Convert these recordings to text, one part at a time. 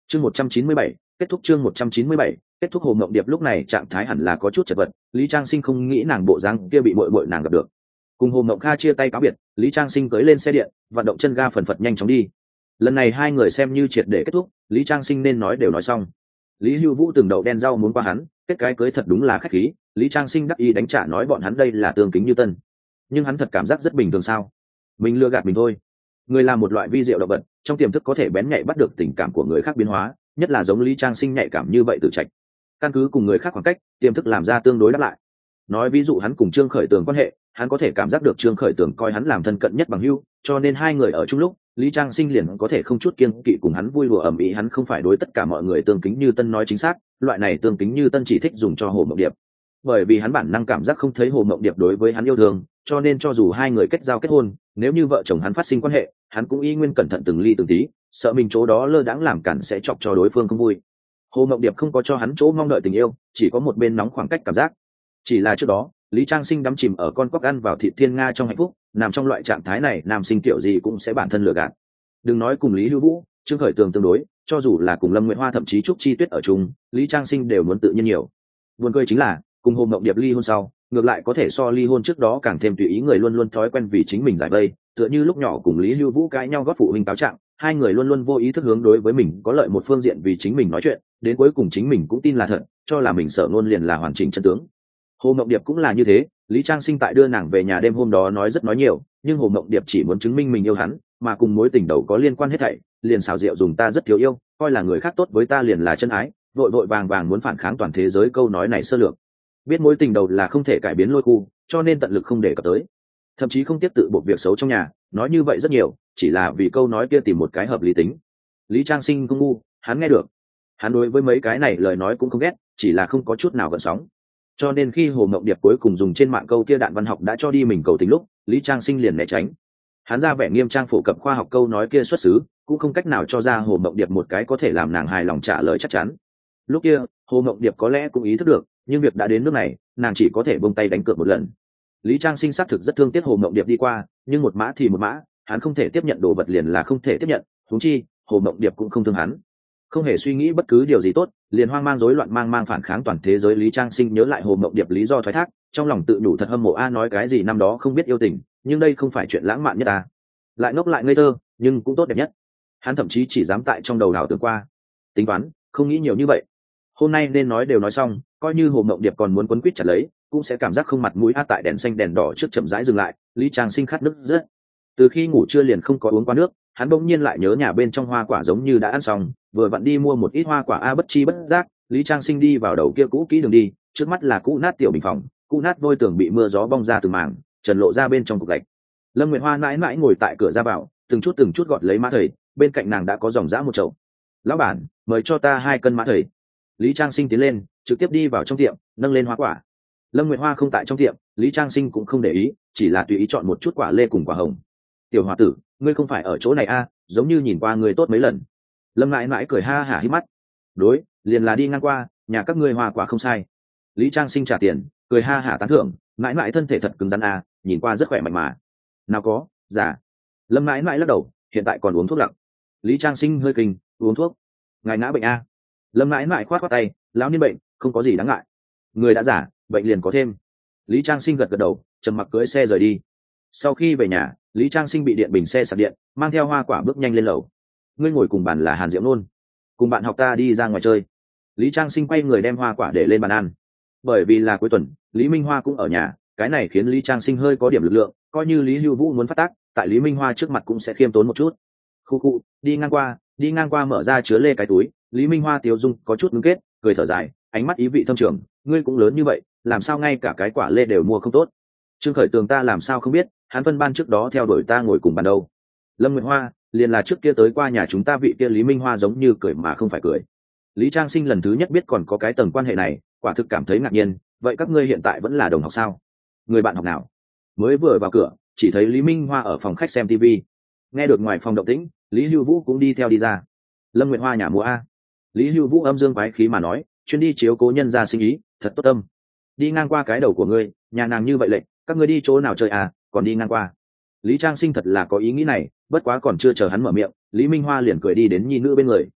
Chương 197, kết thúc chương 197, kết thúc. Hồ Mộng Điệp lúc này trạng thái hẳn là có chút chật vật, Lý Trang Sinh không nghĩ nàng bộ dáng kia bị muội muội nàng gặp được. Cùng Hồ Mộng Kha chia tay cáo biệt, Lý Trang Sinh cưỡi lên xe điện, vận động chân ga phần phật nhanh chóng đi. Lần này hai người xem như triệt để kết thúc, Lý Trang Sinh nên nói đều nói xong. Lý Hưu Vũ từng đậu đen rau muốn qua hắn, kết cái cưới thật đúng là khách khí, Lý Trang Sinh đắc ý đánh trả nói bọn hắn đây là tương kính như tân. Nhưng hắn thật cảm giác rất bình thường sao? Mình lừa gạt mình thôi. Người là một loại vi diệu động vật, trong tiềm thức có thể bén nhạy bắt được tình cảm của người khác biến hóa, nhất là giống Lý Trang Sinh nhạy cảm như vậy tự trạch. Căn cứ cùng người khác khoảng cách, tiềm thức làm ra tương đối đáp lại. Nói ví dụ hắn cùng Trương Khởi Tường quan hệ, hắn có thể cảm giác được Trương Khởi Tường coi hắn làm thân cận nhất bằng hữu, cho nên hai người ở chung lúc, Lý Trang Sinh liền có thể không chút kiêng kỵ cùng hắn vui đùa ầm ĩ, hắn không phải đối tất cả mọi người tương kính như tân nói chính xác, loại này tương kính như tân chỉ thích dùng cho Hồ Mộng Điệp. Bởi vì hắn bản năng cảm giác không thấy Hồ Mộng Điệp đối với hắn yêu thương, cho nên cho dù hai người kết giao kết hôn, nếu như vợ chồng hắn phát sinh quan hệ, hắn cũng y nguyên cẩn thận từng ly từng tí, sợ mình chỗ đó lơ đãng làm cản sẽ chọc cho đối phương không vui. Hồ Mộng Điệp không có cho hắn chỗ mong đợi tình yêu, chỉ có một bên nóng khoảng cách cảm giác. Chỉ là trước đó, Lý Trang Sinh đắm chìm ở con cóc ăn vào thịt thiên nga trong hạnh phúc, nằm trong loại trạng thái này, nam sinh kiểu gì cũng sẽ bản thân lừa gạt. Đừng nói cùng Lý Hưu Vũ, Trương Khởi Tường tương đối, cho dù là cùng Lâm Nguyệt Hoa thậm chí Trúc Chi Tuyết ở chung, Lý Trang Sinh đều muốn tự nhiên nhiều. Buồn cười chính là, cùng Hồ Mộng Điệp ly hôn sau, ngược lại có thể so ly hôn trước đó càng thêm tùy ý, người luôn luôn thói quen vì chính mình giải vây, tựa như lúc nhỏ cùng Lý Hưu Vũ cãi nhau góp phụ huynh cáo trạng, hai người luôn luôn vô ý thức hướng đối với mình có lợi một phương diện vì chính mình nói chuyện, đến cuối cùng chính mình cũng tin là thật, cho là mình sợ ngôn liền là hoàn chỉnh chân tướng. Hồ Mộng Điệp cũng là như thế, Lý Trang Sinh tại đưa nàng về nhà đêm hôm đó nói rất nói nhiều, nhưng Hồ Mộng Điệp chỉ muốn chứng minh mình yêu hắn, mà cùng mối tình đầu có liên quan hết thảy, liền xảo diệu dùng ta rất thiếu yêu, coi là người khác tốt với ta liền là chân ái, vội vội vàng vàng muốn phản kháng toàn thế giới, câu nói này sơ lược. Biết mối tình đầu là không thể cải biến lôi khu, cho nên tận lực không để cập tới, thậm chí không tiếp tự buộc việc xấu trong nhà, nói như vậy rất nhiều, chỉ là vì câu nói kia tìm một cái hợp lý tính. Lý Trang Sinh không ngu, hắn nghe được, hắn đối với mấy cái này lời nói cũng không ghét, chỉ là không có chút nào gợn sóng. Cho nên khi Hồ Mộng Điệp cuối cùng dùng trên mạng câu kia đạn văn học đã cho đi mình cầu tình lúc, Lý Trang Sinh liền né tránh. Hắn ra vẻ nghiêm trang phổ cập khoa học câu nói kia xuất xứ, cũng không cách nào cho ra Hồ Mộng Điệp một cái có thể làm nàng hài lòng trả lời chắc chắn. Lúc kia, Hồ Mộng Điệp có lẽ cũng ý thức được, nhưng việc đã đến nước này, nàng chỉ có thể buông tay đánh cược một lần. Lý Trang Sinh xác thực rất thương tiếc Hồ Mộng Điệp đi qua, nhưng một mã thì một mã, hắn không thể tiếp nhận đồ vật liền là không thể tiếp nhận, huống chi, Hồ Mộng Điệp cũng không thương hắn. Không hề suy nghĩ bất cứ điều gì tốt, liền hoang mang rối loạn mang phản kháng toàn thế giới. Lý Trang Sinh nhớ lại Hồ Mộng Điệp lý do thoái thác, trong lòng tự nhủ thật hâm mộ a, nói cái gì năm đó không biết yêu tình, nhưng đây không phải chuyện lãng mạn nhất à. Lại ngốc lại ngây thơ, nhưng cũng tốt đẹp nhất. Hắn thậm chí chỉ dám tại trong đầu đảo tưởng qua. Tính toán, không nghĩ nhiều như vậy. Hôm nay nên nói đều nói xong, coi như Hồ Mộng Điệp còn muốn quấn quýt chặt lấy, cũng sẽ cảm giác không mặt mũi a. Tại đèn xanh đèn đỏ trước chậm rãi dừng lại, Lý Trang Sinh khát nước rất. Từ khi ngủ trưa liền không có uống qua nước, hắn bỗng nhiên lại nhớ nhà bên trong hoa quả giống như đã ăn xong, vừa vặn đi mua một ít hoa quả a. Bất chi bất giác, Lý Trang Sinh đi vào đầu kia cũ kỹ đường đi, trước mắt là cũ nát tiểu bình phòng, cũ nát vôi tường bị mưa gió bong ra từng mảng, trần lộ ra bên trong cục gạch. Lâm Nguyệt Hoa mãi mãi ngồi tại cửa ra vào, từng chút gọt lấy mã thầy, bên cạnh nàng đã có dòng dã một chậu. Lão bản, mời cho ta 2 cân mã thầy. Lý Trang Sinh tiến lên, trực tiếp đi vào trong tiệm, nâng lên hoa quả. Lâm Nguyệt Hoa không tại trong tiệm, Lý Trang Sinh cũng không để ý, chỉ là tùy ý chọn một chút quả lê cùng quả hồng. Tiểu hòa tử, ngươi không phải ở chỗ này a, giống như nhìn qua ngươi tốt mấy lần. Lâm mãi mãi cười ha hả hí mắt. Đối, liền là đi ngang qua, nhà các ngươi hoa quả không sai. Lý Trang Sinh trả tiền, cười ha hả tán thưởng, mãi mãi thân thể thật cứng rắn a, nhìn qua rất khỏe mạnh mà. Nào có, giả. Lâm mãi mãi lắc đầu, hiện tại còn uống thuốc lặng. Lý Trang Sinh hơi kinh, uống thuốc. Ngài ngã bệnh a. Lâm mãi mãi khoát tay, lão niên bệnh, không có gì đáng ngại. Người đã giả, bệnh liền có thêm. Lý Trang Sinh gật gật đầu, trầm mặc cưỡi xe rời đi. Sau khi về nhà, Lý Trang Sinh bị điện bình xe sạc điện, mang theo hoa quả bước nhanh lên lầu. Ngươi ngồi cùng bàn là Hàn Diệu Nôn, cùng bạn học ta đi ra ngoài chơi. Lý Trang Sinh quay người đem hoa quả để lên bàn ăn. Bởi vì là cuối tuần, Lý Minh Hoa cũng ở nhà, cái này khiến Lý Trang Sinh hơi có điểm lực lượng, coi như Lý Hưu Vũ muốn phát tác, tại Lý Minh Hoa trước mặt cũng sẽ khiêm tốn một chút. Khu đi ngang qua mở ra chứa lê cái túi, Lý Minh Hoa tiêu dung có chút ngưng kết, cười thở dài, ánh mắt ý vị thâm trường, ngươi cũng lớn như vậy, làm sao ngay cả cái quả lê đều mua không tốt. Trương Khởi Tường ta làm sao không biết, hắn phân ban trước đó theo đuổi ta ngồi cùng bàn đâu. Lâm Nguyệt Hoa, liền là trước kia tới qua nhà chúng ta vị kia Lý Minh Hoa giống như cười mà không phải cười. Lý Trang Sinh lần thứ nhất biết còn có cái tầng quan hệ này, quả thực cảm thấy ngạc nhiên. Vậy các ngươi hiện tại vẫn là đồng học sao? Người bạn học nào? Mới vừa vào cửa, chỉ thấy Lý Minh Hoa ở phòng khách xem TV. Nghe được ngoài phòng động tĩnh, Lý Hưu Vũ cũng đi theo đi ra. Lâm Nguyệt Hoa nhà mua a. Lý Hưu Vũ âm dương quái khí mà nói, chuyên đi chiếu cố nhân gia sinh ý, thật tốt tâm. Đi ngang qua cái đầu của ngươi, nhà nàng như vậy lệnh, các ngươi đi chỗ nào chơi à, còn đi ngang qua. Lý Trang Sinh thật là có ý nghĩ này, bất quá còn chưa chờ hắn mở miệng, Lý Minh Hoa liền cười đi đến nhi nữ bên người,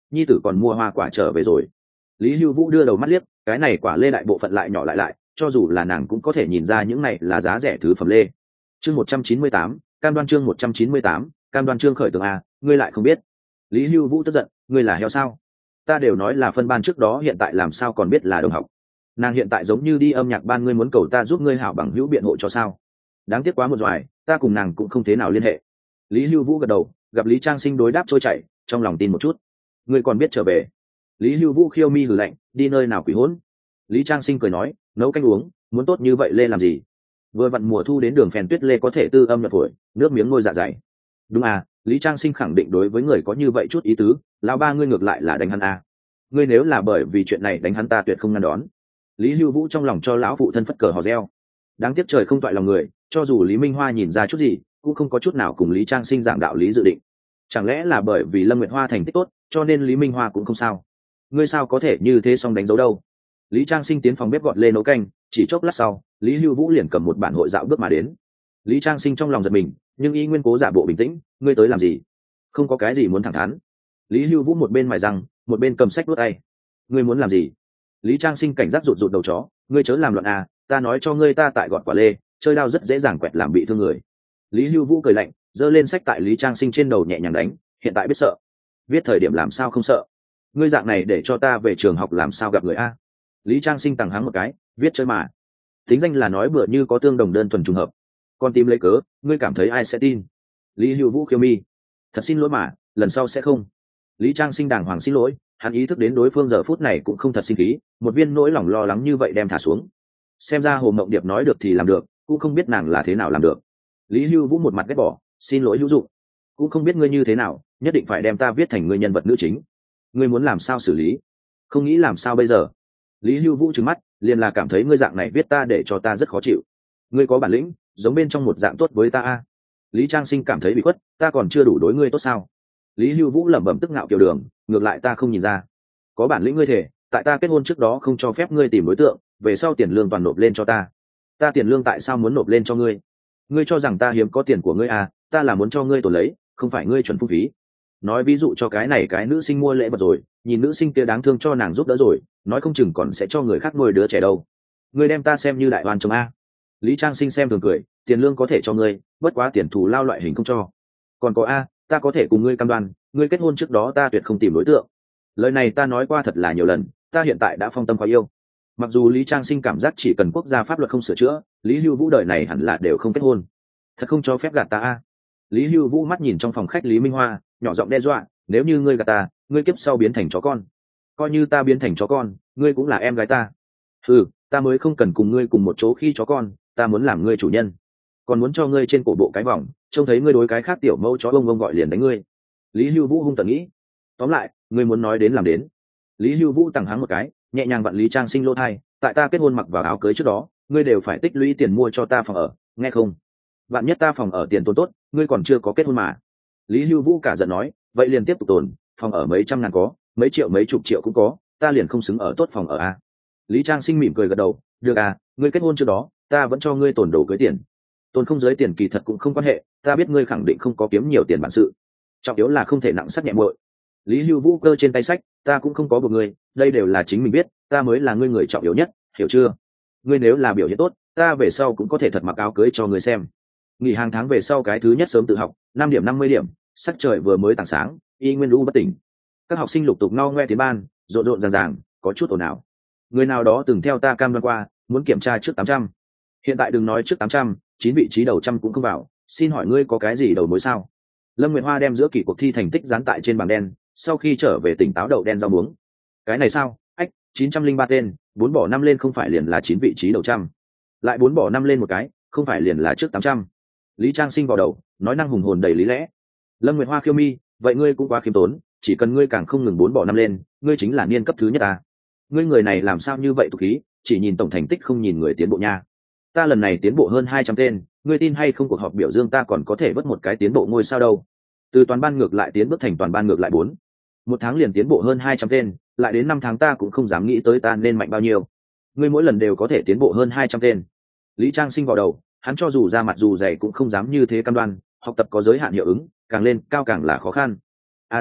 nhi tử còn mua hoa quả trở về rồi. Lý Hưu Vũ đưa đầu mắt liếc, cái này quả lê đại bộ phận lại nhỏ lại, cho dù là nàng cũng có thể nhìn ra những này là giá rẻ thứ phẩm lê. Chương 198, cam đoan chương 198, cam đoan chương khởi tường a, ngươi lại không biết. Lý Hưu Vũ tức giận, ngươi là heo sao? Ta đều nói là phân ban trước đó, hiện tại làm sao còn biết là đồng học? Nàng hiện tại giống như đi âm nhạc ban, ngươi muốn cầu ta giúp ngươi hảo bằng hữu biện hộ cho sao? Đáng tiếc quá một doài, ta cùng nàng cũng không thế nào liên hệ. Lý Hưu Vũ gật đầu, gặp Lý Trang Sinh đối đáp trôi chảy, trong lòng tin một chút. Ngươi còn biết trở về? Lý Hưu Vũ khiêu mi hừ lạnh, đi nơi nào quỷ hỗn? Lý Trang Sinh cười nói, nấu canh uống, muốn tốt như vậy lê làm gì? Vừa vặn mùa thu đến đường phèn tuyết lê có thể tư âm nhập phổi, nước miếng ngôi dạ dày. Đúng à, Lý Trang Sinh khẳng định đối với người có như vậy chút ý tứ, lão ba ngươi ngược lại là đánh hắn à. Ngươi nếu là bởi vì chuyện này đánh hắn ta tuyệt không ngăn đón. Lý Hưu Vũ trong lòng cho lão phụ thân phất cờ hò reo. Đáng tiếc trời không toại lòng người, cho dù Lý Minh Hoa nhìn ra chút gì, cũng không có chút nào cùng Lý Trang Sinh giảng đạo lý dự định. Chẳng lẽ là bởi vì Lâm Nguyệt Hoa thành tích tốt, cho nên Lý Minh Hoa cũng không sao? Ngươi sao có thể như thế xong đánh dấu đâu? Lý Trang Sinh tiến phòng bếp gọt lên nấu canh, chỉ chốc lát sau, Lý Hưu Vũ liền cầm một bản hội dạo bước mà đến. Lý Trang Sinh trong lòng giật mình, nhưng y nguyên cố giả bộ bình tĩnh, ngươi tới làm gì? Không có cái gì muốn thẳng thắn. Lý Hưu Vũ một bên mài răng, một bên cầm sách đuốt tay. Ngươi muốn làm gì? Lý Trang Sinh cảnh giác rụt rụt đầu chó, ngươi chớ làm loạn à, ta nói cho ngươi ta tại gọt quả lê, chơi đao rất dễ dàng quẹt làm bị thương người. Lý Hưu Vũ cười lạnh, giơ lên sách tại Lý Trang Sinh trên đầu nhẹ nhàng đánh, hiện tại biết sợ, viết thời điểm làm sao không sợ? Ngươi dạng này để cho ta về trường học làm sao gặp người a? Lý Trang Sinh tằng hắng một cái, viết chơi mà. Tính danh là nói bừa như có tương đồng đơn thuần trùng hợp. Con tìm lấy cớ, ngươi cảm thấy ai sẽ tin? Lý Hưu Vũ khiêu mi, thật xin lỗi mà, lần sau sẽ không. Lý Trang Sinh đàng hoàng xin lỗi, hắn ý thức đến đối phương giờ phút này cũng không thật sinh khí, một viên nỗi lòng lo lắng như vậy đem thả xuống. Xem ra Hồ Mộng Điệp nói được thì làm được, cũng không biết nàng là thế nào làm được. Lý Hưu Vũ một mặt ghét bỏ, xin lỗi hữu dụng, cũng không biết ngươi như thế nào, nhất định phải đem ta viết thành ngươi nhân vật nữ chính. Ngươi muốn làm sao xử lý? Không nghĩ làm sao bây giờ? Lý Hưu Vũ trừng mắt, liền là cảm thấy ngươi dạng này viết ta để cho ta rất khó chịu. Ngươi có bản lĩnh, giống bên trong một dạng tốt với ta a. Lý Trang Sinh cảm thấy bị khuất, ta còn chưa đủ đối ngươi tốt sao? Lý Hưu Vũ lẩm bẩm tức ngạo kiểu đường, ngược lại ta không nhìn ra. Có bản lĩnh ngươi thể, tại ta kết hôn trước đó không cho phép ngươi tìm đối tượng, về sau tiền lương toàn nộp lên cho ta. Ta tiền lương tại sao muốn nộp lên cho ngươi? Ngươi cho rằng ta hiếm có tiền của ngươi à? Ta là muốn cho ngươi tổ lấy, không phải ngươi chuẩn phung phí. Nói ví dụ cho cái này cái nữ sinh mua lễ vật rồi, nhìn nữ sinh kia đáng thương cho nàng giúp đỡ rồi, nói không chừng còn sẽ cho người khác nuôi đứa trẻ đâu. Ngươi đem ta xem như đại oan chồng a. Lý Trang Sinh xem thường cười, tiền lương có thể cho ngươi, bất quá tiền thù lao loại hình không cho. Còn có a, ta có thể cùng ngươi cam đoan, ngươi kết hôn trước đó ta tuyệt không tìm đối tượng. Lời này ta nói qua thật là nhiều lần, ta hiện tại đã phong tâm quá yêu. Mặc dù Lý Trang Sinh cảm giác chỉ cần quốc gia pháp luật không sửa chữa, Lý Hưu Vũ đời này hẳn là đều không kết hôn. Thật không cho phép gạt ta a. Lý Hưu Vũ mắt nhìn trong phòng khách Lý Minh Hoa, nhỏ giọng đe dọa, nếu như ngươi gạt ta, ngươi kiếp sau biến thành chó con. Coi như ta biến thành chó con, ngươi cũng là em gái ta. Ừ, ta mới không cần cùng ngươi cùng một chỗ khi chó con, ta muốn làm ngươi chủ nhân, còn muốn cho ngươi trên cổ bộ cái vòng, trông thấy ngươi đối cái khác tiểu mẫu chó bông gọi liền đánh ngươi. Lý Hưu Vũ hung tợn nghĩ, tóm lại, ngươi muốn nói đến làm đến. Lý Hưu Vũ tằng hắng một cái, nhẹ nhàng vặn Lý Trang Sinh lỗ thai, tại ta kết hôn mặc vào áo cưới trước đó, ngươi đều phải tích lũy tiền mua cho ta phòng ở, nghe không? Vạn nhất ta phòng ở tiền tốn tốt, ngươi còn chưa có kết hôn mà. Lý Hưu Vũ cả giận nói, vậy liền tiếp tục tồn, phòng ở mấy trăm ngàn có, mấy triệu mấy chục triệu cũng có, ta liền không xứng ở tốt phòng ở a. Lý Trang Sinh mỉm cười gật đầu, được à, ngươi kết hôn trước đó, ta vẫn cho ngươi tồn đồ cưới tiền. Tồn không giới tiền kỳ thật cũng không quan hệ, ta biết ngươi khẳng định không có kiếm nhiều tiền bản sự. Trọng yếu là không thể nặng sắc nhẹ muội. Lý Hưu Vũ cơ trên tay sách, ta cũng không có buộc ngươi, đây đều là chính mình biết, ta mới là ngươi người trọng yếu nhất, hiểu chưa? Ngươi nếu là biểu hiện tốt, ta về sau cũng có thể thật mặc áo cưới cho ngươi xem. Nghỉ hàng tháng về sau cái thứ nhất sớm tự học, 5 điểm 50 điểm, sắc trời vừa mới tảng sáng, y nguyên lũ bất tỉnh. Các học sinh lục tục no ngoe tiến ban, rộn rộn ràng ràng, có chút ồn ào. Người nào đó từng theo ta cam đoan qua, muốn kiểm tra trước 800. Hiện tại đừng nói trước 800, 9 vị trí đầu trăm cũng không vào, xin hỏi ngươi có cái gì đầu mối sao? Lâm Nguyệt Hoa đem giữa kỳ cuộc thi thành tích dán tại trên bảng đen, sau khi trở về tỉnh táo đậu đen rau muống. Cái này sao? Ách, 903 tên, 4 bỏ 5 lên không phải liền là 9 vị trí đầu trăm. Lại 4 bỏ 5 lên một cái, không phải liền là trước 800. Lý Trang Sinh vào đầu, nói năng hùng hồn đầy lý lẽ. Lâm Nguyệt Hoa khiêu mi, vậy ngươi cũng quá khiêm tốn, chỉ cần ngươi càng không ngừng 4 bỏ 5 lên, ngươi chính là niên cấp thứ nhất à? Ngươi người này làm sao như vậy tục khí, chỉ nhìn tổng thành tích không nhìn người tiến bộ nha. Ta lần này tiến bộ hơn 200 tên, ngươi tin hay không, cuộc họp biểu dương ta còn có thể vớt một cái tiến bộ ngôi sao đâu. Từ toàn ban ngược lại tiến bước thành toàn ban ngược lại 4. Một tháng liền tiến bộ hơn 200 tên, lại đến 5 tháng ta cũng không dám nghĩ tới ta nên mạnh bao nhiêu. Ngươi mỗi lần đều có thể tiến bộ hơn 200 tên. Lý Trang Sinh vào đầu, hắn cho dù ra mặt dù dày cũng không dám như thế cam đoan, học tập có giới hạn hiệu ứng, càng lên cao càng là khó khăn. À đúng,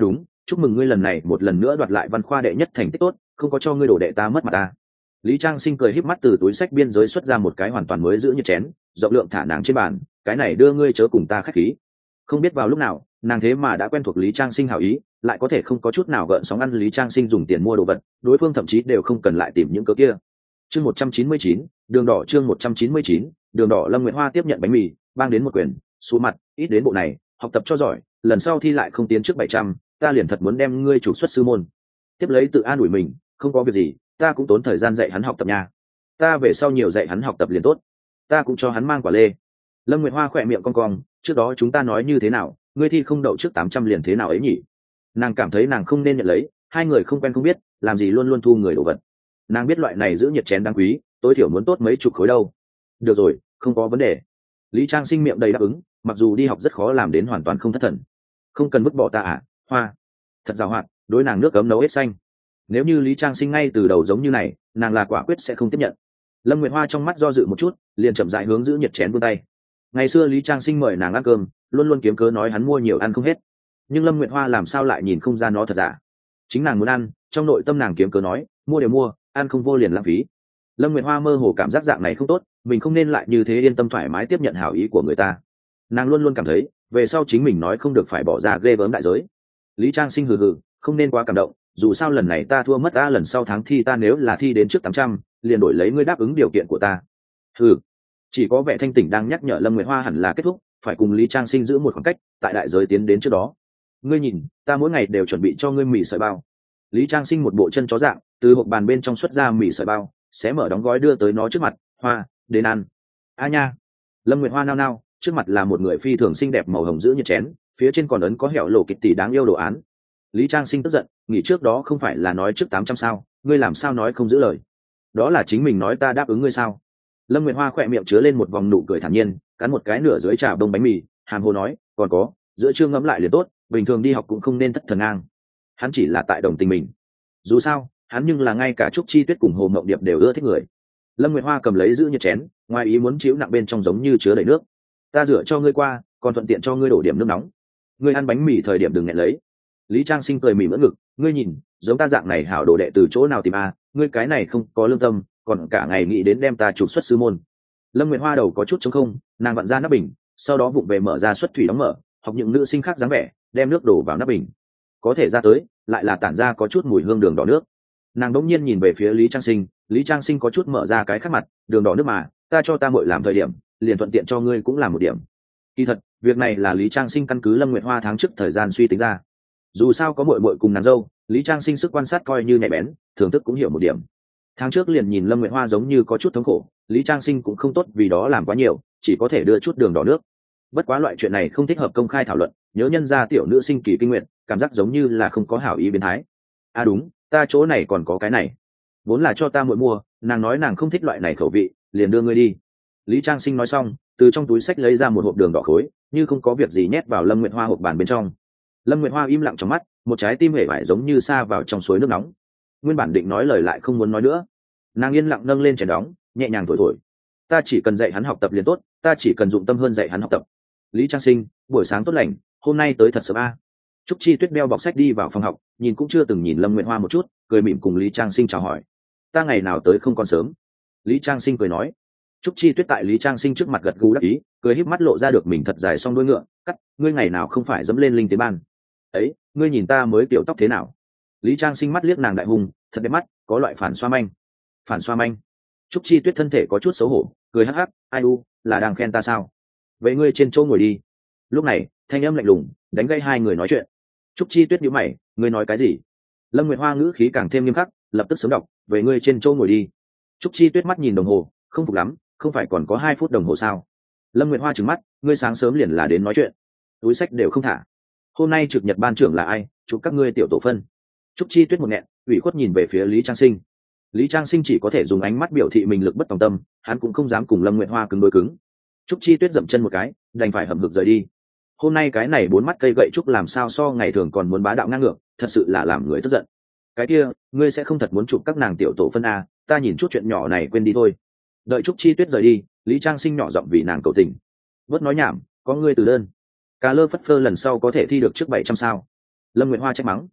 chúc mừng ngươi lần này một lần nữa đoạt lại văn khoa đệ nhất thành tích tốt, không có cho ngươi đổ đệ ta mất mặt ta. Lý Trang Sinh cười híp mắt từ túi sách biên giới xuất ra một cái hoàn toàn mới giữ nhiệt chén, rộng lượng thả nàng trên bàn, cái này đưa ngươi chớ cùng ta khách khí. Không biết vào lúc nào, nàng thế mà đã quen thuộc Lý Trang Sinh hảo ý, lại có thể không có chút nào gợn sóng ăn Lý Trang Sinh dùng tiền mua đồ vật, đối phương thậm chí đều không cần lại tìm những cớ kia. Chương 199, đường đỏ chương 199, đường đỏ. Lâm Nguyệt Hoa tiếp nhận bánh mì, bang đến một quyển, xuống mặt, ít đến bộ này, học tập cho giỏi, lần sau thi lại không tiến trước 700, ta liền thật muốn đem ngươi trục xuất sư môn. Tiếp lấy tự an ủi mình, không có việc gì, ta cũng tốn thời gian dạy hắn học tập nha. Ta về sau nhiều dạy hắn học tập liền tốt, ta cũng cho hắn mang quả lê. Lâm Nguyệt Hoa khỏe miệng cong cong, trước đó chúng ta nói như thế nào, ngươi thi không đậu trước 800 liền thế nào ấy nhỉ? Nàng cảm thấy nàng không nên nhận lấy, hai người không quen không biết, làm gì luôn luôn thu người đồ vật. Nàng biết loại này giữ nhiệt chén đáng quý, tối thiểu muốn tốt mấy chục khối đâu. Được rồi, không có vấn đề. Lý Trang Sinh miệng đầy đáp ứng, mặc dù đi học rất khó làm đến hoàn toàn không thất thần. Không cần vứt bỏ ta à, Hoa. Thật giàu hoạt, đối nàng nước cấm nấu hết xanh. Nếu như Lý Trang Sinh ngay từ đầu giống như này, nàng là quả quyết sẽ không tiếp nhận. Lâm Nguyệt Hoa trong mắt do dự một chút, liền chậm rãi hướng giữ nhiệt chén vươn tay. Ngày xưa Lý Trang Sinh mời nàng ăn cơm, luôn luôn kiếm cớ nói hắn mua nhiều ăn không hết, nhưng Lâm Nguyệt Hoa làm sao lại nhìn không ra nó thật giả. Chính nàng muốn ăn, trong nội tâm nàng kiếm cớ nói mua đều mua, ăn không vô liền lãng phí. Lâm Nguyệt Hoa mơ hồ cảm giác dạng này không tốt, mình không nên lại như thế yên tâm thoải mái tiếp nhận hảo ý của người ta. Nàng luôn luôn cảm thấy về sau chính mình nói không được phải bỏ ra ghê gớm đại giới. Lý Trang Sinh hừ hừ, không nên quá cảm động, dù sao lần này ta thua mất ta, lần sau tháng thi ta nếu là thi đến trước 800, liền đổi lấy ngươi đáp ứng điều kiện của ta. Hừ. Chỉ có vẻ thanh tỉnh đang nhắc nhở Lâm Nguyệt Hoa hẳn là kết thúc, phải cùng Lý Trang Sinh giữ một khoảng cách, tại đại giới tiến đến trước đó. Ngươi nhìn, ta mỗi ngày đều chuẩn bị cho ngươi mì sợi bao. Lý Trang Sinh một bộ chân chó dạng, từ hộp bàn bên trong xuất ra mì sợi bao, xé mở đóng gói đưa tới nó trước mặt. Hoa, đến ăn. A nha. Lâm Nguyệt Hoa nao nao, trước mặt là một người phi thường xinh đẹp màu hồng giữ nhiệt chén, phía trên còn ấn có hẻo lộ kịch tỷ đáng yêu đồ án. Lý Trang Sinh tức giận, nghỉ trước đó không phải là nói trước 800 sao, ngươi làm sao nói không giữ lời? Đó là chính mình nói ta đáp ứng ngươi sao? Lâm Nguyệt Hoa khỏe miệng chứa lên một vòng nụ cười thản nhiên, cắn một cái nửa dưới trà bông bánh mì, hàm hồ nói, còn có, giữa trưa ngẫm lại liền tốt, bình thường đi học cũng không nên thất thần ngang. Hắn chỉ là tại đồng tình mình. Dù sao, hắn nhưng là ngay cả Trúc Chi Tuyết cùng Hồ Mộng Điệp đều ưa thích người. Lâm Nguyệt Hoa cầm lấy giữ nhiệt chén, ngoài ý muốn chiếu nặng bên trong giống như chứa đầy nước. Ta rửa cho ngươi qua, còn thuận tiện cho ngươi đổ điểm nước nóng. Ngươi ăn bánh mì thời điểm đừng nghẹn lấy. Lý Trang Sinh cười mỉm ưỡn ngực, ngươi nhìn, giống ta dạng này hảo đồ đệ từ chỗ nào tìm a? Ngươi cái này không có lương tâm, còn cả ngày nghĩ đến đem ta trục xuất sư môn. Lâm Nguyệt Hoa đầu có chút trống không, nàng vặn ra nắp bình, sau đó vụng về mở ra xuất thủy đóng mở, học những nữ sinh khác dáng vẻ, đem nước đổ vào nắp bình. Có thể ra tới, lại là tản ra có chút mùi hương đường đỏ nước. Nàng đống nhiên nhìn về phía Lý Trang Sinh, Lý Trang Sinh có chút mở ra cái khác mặt, đường đỏ nước mà, ta cho ta muội làm thời điểm, liền thuận tiện cho ngươi cũng làm một điểm. Kỳ thật, việc này là Lý Trang Sinh căn cứ Lâm Nguyệt Hoa tháng trước thời gian suy tính ra. Dù sao có muội muội cùng nàng dâu, Lý Trang Sinh sức quan sát coi như nhạy bén, thưởng thức cũng hiểu một điểm. Tháng trước liền nhìn Lâm Nguyệt Hoa giống như có chút thống khổ, Lý Trang Sinh cũng không tốt vì đó làm quá nhiều, chỉ có thể đưa chút đường đỏ nước. Bất quá loại chuyện này không thích hợp công khai thảo luận, nhớ nhân ra tiểu nữ sinh kỳ kinh nguyện, cảm giác giống như là không có hảo ý biến thái. À đúng, ta chỗ này còn có cái này, vốn là cho ta muội mua, nàng nói nàng không thích loại này khẩu vị, liền đưa ngươi đi. Lý Trang Sinh nói xong, từ trong túi xách lấy ra một hộp đường đỏ khối, như không có việc gì nhét vào Lâm Nguyệt Hoa hộp bàn bên trong. Lâm Nguyệt Hoa im lặng trong mắt, một trái tim hể vải giống như sa vào trong suối nước nóng. Nguyên bản định nói lời lại không muốn nói nữa, nàng yên lặng nâng lên chén đóng, nhẹ nhàng thổi thổi. Ta chỉ cần dạy hắn học tập liền tốt, ta chỉ cần dụng tâm hơn dạy hắn học tập. Lý Trang Sinh, buổi sáng tốt lành, hôm nay tới thật sớm a. Trúc Chi Tuyết đeo bọc sách đi vào phòng học, nhìn cũng chưa từng nhìn Lâm Nguyệt Hoa một chút, cười mỉm cùng Lý Trang Sinh chào hỏi. Ta ngày nào tới không còn sớm. Lý Trang Sinh cười nói. Trúc Chi Tuyết tại Lý Trang Sinh trước mặt gật gù đắc ý, cười híp mắt lộ ra được mình thật dài song đuôi ngựa, cắt, ngươi ngày nào không phải dẫm lên linh tiến ban. Ấy, ngươi nhìn ta mới kiểu tóc thế nào? Lý Trang Sinh mắt liếc nàng đại hùng, thật đẹp mắt, có loại phản xoa manh. Phản xoa manh. Trúc Chi Tuyết thân thể có chút xấu hổ, cười hắc hắc, ai u, là đang khen ta sao? Vậy ngươi trên chỗ ngồi đi. Lúc này, thanh âm lạnh lùng đánh gây hai người nói chuyện. Trúc Chi Tuyết nhíu mày, ngươi nói cái gì? Lâm Nguyệt Hoa ngữ khí càng thêm nghiêm khắc, lập tức sớm đọc, về ngươi trên chỗ ngồi đi. Trúc Chi Tuyết mắt nhìn đồng hồ, không phục lắm, không phải còn có 2 phút đồng hồ sao? Lâm Nguyệt Hoa trừng mắt, ngươi sáng sớm liền là đến nói chuyện, túi sách đều không thả. Hôm nay trực nhật ban trưởng là ai? Chúc các ngươi tiểu tổ phân. Trúc Chi Tuyết một nghẹn, ủy khuất nhìn về phía Lý Trang Sinh. Lý Trang Sinh chỉ có thể dùng ánh mắt biểu thị mình lực bất tòng tâm, hắn cũng không dám cùng Lâm Nguyệt Hoa cứng đối cứng. Trúc Chi Tuyết dậm chân một cái, đành phải hậm hực rời đi. Hôm nay cái này 4 mắt cây gậy trúc làm sao so ngày thường còn muốn bá đạo ngang ngược, thật sự là làm người tức giận. Cái kia, ngươi sẽ không thật muốn chụp các nàng tiểu tổ phân a? Ta nhìn chút chuyện nhỏ này quên đi thôi. Đợi Trúc Chi Tuyết rời đi, Lý Trang Sinh nhỏ giọng vì nàng cầu tình. Bớt nói nhảm, có ngươi từ đơn. Cà lơ phất phơ lần sau có thể thi được trước 700 sao? Lâm Nguyệt Hoa trách mắng,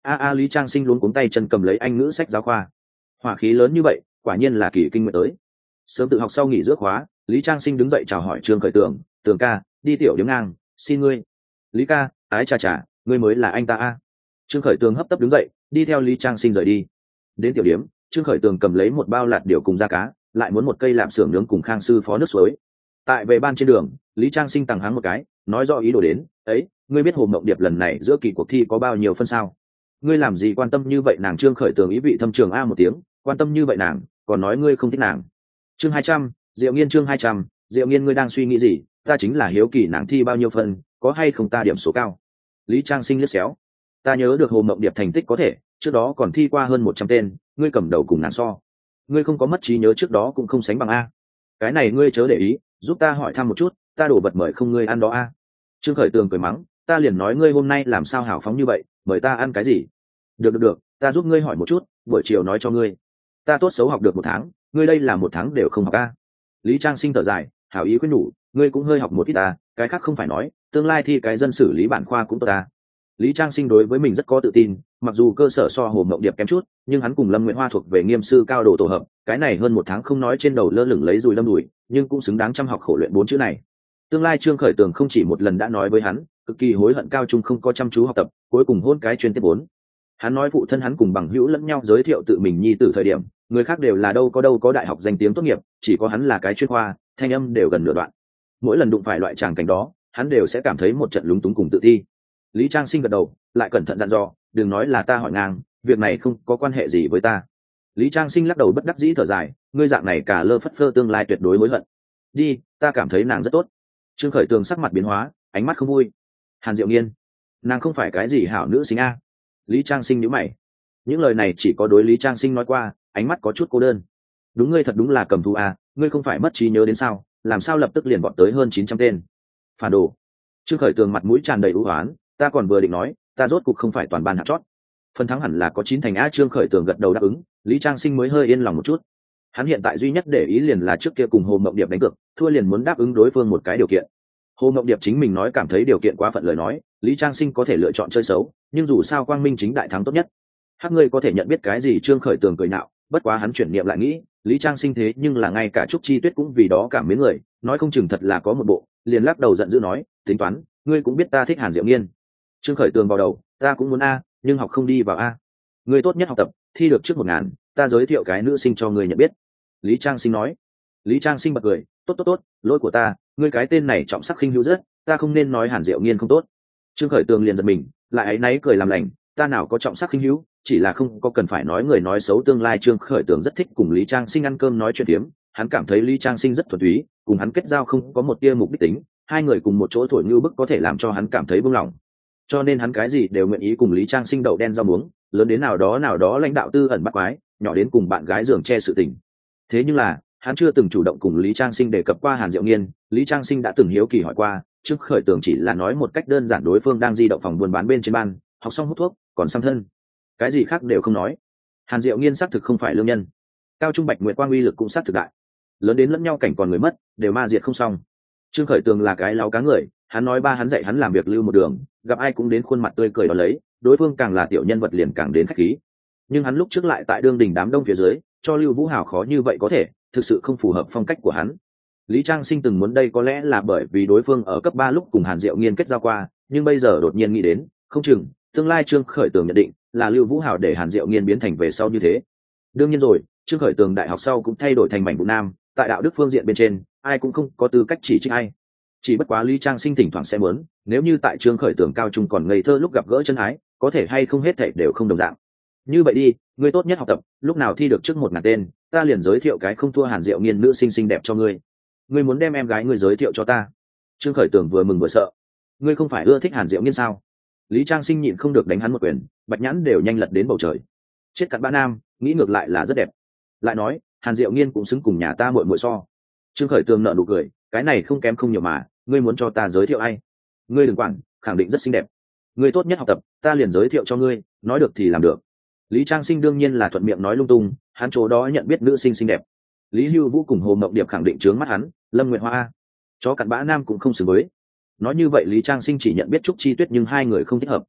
Lý Trang Sinh luống cuống tay chân cầm lấy anh ngữ sách giáo khoa. Hỏa khí lớn như vậy quả nhiên là kỳ kinh nguyện tới. Sớm tự học sau nghỉ giữa khóa, Lý Trang Sinh đứng dậy chào hỏi Trương Khởi Tường, Tường ca, đi tiểu điếm ngang, xin ngươi. Lý ca, ái chà chà, ngươi mới là anh ta a. Trương Khởi Tường hấp tấp đứng dậy, đi theo Lý Trang Sinh rời đi. Đến tiểu điếm, Trương Khởi Tường cầm lấy một bao lạt điều cùng da cá, lại muốn một cây lạp xưởng nướng cùng Khang sư phó nước suối. Tại về ban trên đường, Lý Trang Sinh tằng hắng một cái, nói rõ ý đồ đến, ấy, ngươi biết Hồ Mộng Điệp lần này giữa kỳ cuộc thi có bao nhiêu phân sao? Ngươi làm gì quan tâm như vậy nàng? Trương Khởi Tường ý vị thâm trường a một tiếng, quan tâm như vậy nàng, còn nói ngươi không thích nàng. Chương 200, Diệu Nghiên. Chương 200, Diệu Nghiên, ngươi đang suy nghĩ gì? Ta chính là hiếu kỳ nàng thi bao nhiêu phân, có hay không ta điểm số cao. Lý Trang Sinh liếc xéo, ta nhớ được Hồ Mộng Điệp thành tích có thể, trước đó còn thi qua hơn 100 tên, ngươi cầm đầu cùng nàng so, ngươi không có mất trí nhớ, trước đó cũng không sánh bằng a. Cái này ngươi chớ để ý, giúp ta hỏi thăm một chút, ta đổ vật mời không ngươi ăn đó a. Trương Khởi Tường cười mắng, ta liền nói ngươi hôm nay làm sao hào phóng như vậy, mời ta ăn cái gì? Được, ta giúp ngươi hỏi một chút, buổi chiều nói cho ngươi. Ta tốt xấu học được 1 tháng, ngươi đây là 1 tháng đều không học a. Lý Trang Sinh thở dài, hảo ý khuyên nhủ, ngươi cũng hơi học một ít ta, cái khác không phải nói, tương lai thi cái dân sử lý bản khoa cũng tốt ta. Lý Trang Sinh đối với mình rất có tự tin, mặc dù cơ sở so Hồ Mộng Điệp kém chút, nhưng hắn cùng Lâm Nguyễn Hoa thuộc về nghiêm sư cao đồ tổ hợp, cái này hơn 1 tháng không nói trên đầu lơ lửng lấy dùi lâm đùi, nhưng cũng xứng đáng chăm học khổ luyện 4 chữ này. Tương lai Trương Khởi Tường không chỉ một lần đã nói với hắn, cực kỳ hối hận cao trung không có chăm chú học tập, cuối cùng hôn cái chuyên tiếp 4. Hắn nói phụ thân hắn cùng bằng hữu lẫn nhau giới thiệu tự mình nhi tử thời điểm, người khác đều là đâu có đại học danh tiếng tốt nghiệp, chỉ có hắn là cái chuyên khoa, thanh âm đều gần nửa đoạn. Mỗi lần đụng phải loại tràng cảnh đó, hắn đều sẽ cảm thấy một trận lúng túng cùng tự ti. Lý Trang Sinh gật đầu, lại cẩn thận dặn dò, đừng nói là ta hỏi ngang, việc này không có quan hệ gì với ta. Lý Trang Sinh lắc đầu bất đắc dĩ thở dài, ngươi dạng này cả lơ phất phơ tương lai tuyệt đối hối hận. Đi, ta cảm thấy nàng rất tốt. Trương Khởi Tường sắc mặt biến hóa, ánh mắt không vui. Hàn Diệu Nghiên, nàng không phải cái gì hảo nữ sinh a. Lý Trang Sinh nhíu mày. Những lời này chỉ có đối Lý Trang Sinh nói qua, ánh mắt có chút cô đơn. Đúng, ngươi thật đúng là cầm thú a, ngươi không phải mất trí nhớ đến sao, làm sao lập tức liền vọt tới hơn 900 tên. Phản đồ. Trương Khởi Tường mặt mũi tràn đầy ưu hoán, ta còn vừa định nói, ta rốt cục không phải toàn ban hạt chót. Phần thắng hẳn là có 9 thành a. Trương Khởi Tường gật đầu đáp ứng. Lý Trang Sinh mới hơi yên lòng một chút. Hắn hiện tại duy nhất để ý liền là trước kia cùng Hồ Mộng Điệp đánh cược, thua liền muốn đáp ứng đối phương một cái điều kiện. Hồ Mộng Điệp chính mình nói cảm thấy điều kiện quá phận lời nói, Lý Trang Sinh có thể lựa chọn chơi xấu, nhưng dù sao quang minh chính đại thắng tốt nhất. Hắc, ngươi có thể nhận biết cái gì? Trương Khởi Tường cười nạo, bất quá hắn chuyển niệm lại nghĩ, Lý Trang Sinh thế nhưng là ngay cả Trúc Chi Tuyết cũng vì đó cảm mến người, nói không chừng thật là có một bộ, liền lắc đầu giận dữ nói, tính toán, ngươi cũng biết ta thích Hàn Diệu Nghiên. Trương Khởi Tường vào đầu, ta cũng muốn a, nhưng học không đi vào a. Ngươi tốt nhất học tập, thi được trước 1000, ta giới thiệu cái nữ sinh cho ngươi nhận biết. Lý Trang Sinh nói. Lý Trang Sinh bật cười, tốt, lỗi của ta, ngươi cái tên này trọng sắc khinh hữu rất, ta không nên nói Hàn Diệu Nghiên không tốt. Trương Khởi Tường liền giật mình, lại áy náy cười làm lành, ta nào có trọng sắc khinh hữu, chỉ là không có cần phải nói người nói xấu tương lai. Trương Khởi Tường rất thích cùng Lý Trang Sinh ăn cơm nói chuyện phiếm, hắn cảm thấy Lý Trang Sinh rất thuần túy, cùng hắn kết giao không có một tia mục đích tính, hai người cùng một chỗ thổi như bức có thể làm cho hắn cảm thấy buông lỏng, cho nên hắn cái gì đều nguyện ý cùng Lý Trang Sinh đậu đen rau muống, lớn đến nào đó lãnh đạo tư ẩn bắt quái, nhỏ đến cùng bạn gái giường che sự tình. Thế nhưng là hắn chưa từng chủ động cùng Lý Trang Sinh đề cập qua Hàn Diệu Nghiên. Lý Trang Sinh đã từng hiếu kỳ hỏi qua, Trương Khởi Tường chỉ là nói một cách đơn giản đối phương đang di động phòng buôn bán bên trên ban, học xong hút thuốc, còn xăm thân, cái gì khác đều không nói. Hàn Diệu Nghiên xác thực không phải lương nhân, cao trung Bạch Nguyệt Quang uy lực cũng xác thực đại, lớn đến lẫn nhau cảnh còn người mất, đều ma diệt không xong. Trương Khởi Tường là cái láo cá người, hắn nói ba hắn dạy hắn làm việc lưu một đường, gặp ai cũng đến khuôn mặt tươi cười đó lấy, đối phương càng là tiểu nhân vật liền càng đến khách khí. Nhưng hắn lúc trước lại tại đương đình đám đông phía dưới, cho Lưu Vũ Hào khó như vậy có thể, thực sự không phù hợp phong cách của hắn. Lý Trang Sinh từng muốn đây có lẽ là bởi vì đối phương ở cấp 3 lúc cùng Hàn Diệu Nghiên kết giao qua, nhưng bây giờ đột nhiên nghĩ đến, không chừng tương lai Trương Khởi Tường nhận định là Lưu Vũ Hào để Hàn Diệu Nghiên biến thành về sau như thế. Đương nhiên rồi, Trương Khởi Tường đại học sau cũng thay đổi thành mảnh vụ nam, tại đạo đức phương diện bên trên, ai cũng không có tư cách chỉ trích ai. Chỉ bất quá Lý Trang Sinh thỉnh thoảng sẽ muốn, nếu như tại Trương Khởi Tường cao trung còn ngây thơ lúc gặp gỡ chân ái, có thể hay không hết thảy đều không đồng dạng. Như vậy đi, ngươi tốt nhất học tập, lúc nào thi được trước 1000 tên, ta liền giới thiệu cái không thua Hàn Diệu Nghiên nữ sinh xinh đẹp cho ngươi. Ngươi muốn đem em gái ngươi giới thiệu cho ta? Trương Khởi Tường vừa mừng vừa sợ. Ngươi không phải ưa thích Hàn Diệu Nghiên sao? Lý Trang Sinh nhịn không được đánh hắn một quyền, bạch nhãn đều nhanh lật đến bầu trời. Chết cặn bã nam, nghĩ ngược lại là rất đẹp. Lại nói, Hàn Diệu Nghiên cũng xứng cùng nhà ta muội muội so. Trương Khởi Tường nở nụ cười, cái này không kém không nhiều mà, ngươi muốn cho ta giới thiệu ai? Ngươi đừng quản, khẳng định rất xinh đẹp. Ngươi tốt nhất học tập, ta liền giới thiệu cho ngươi, nói được thì làm được. Lý Trang Sinh đương nhiên là thuận miệng nói lung tung, hắn chỗ đó nhận biết nữ sinh xinh đẹp. Lý Hưu Vũ cùng Hồ Mộng Điệp khẳng định trướng mắt hắn, Lâm Nguyệt Hoa, chó cặn bã nam cũng không xứng với. Nói như vậy Lý Trang Sinh chỉ nhận biết Trúc Chi Tuyết nhưng hai người không thích hợp.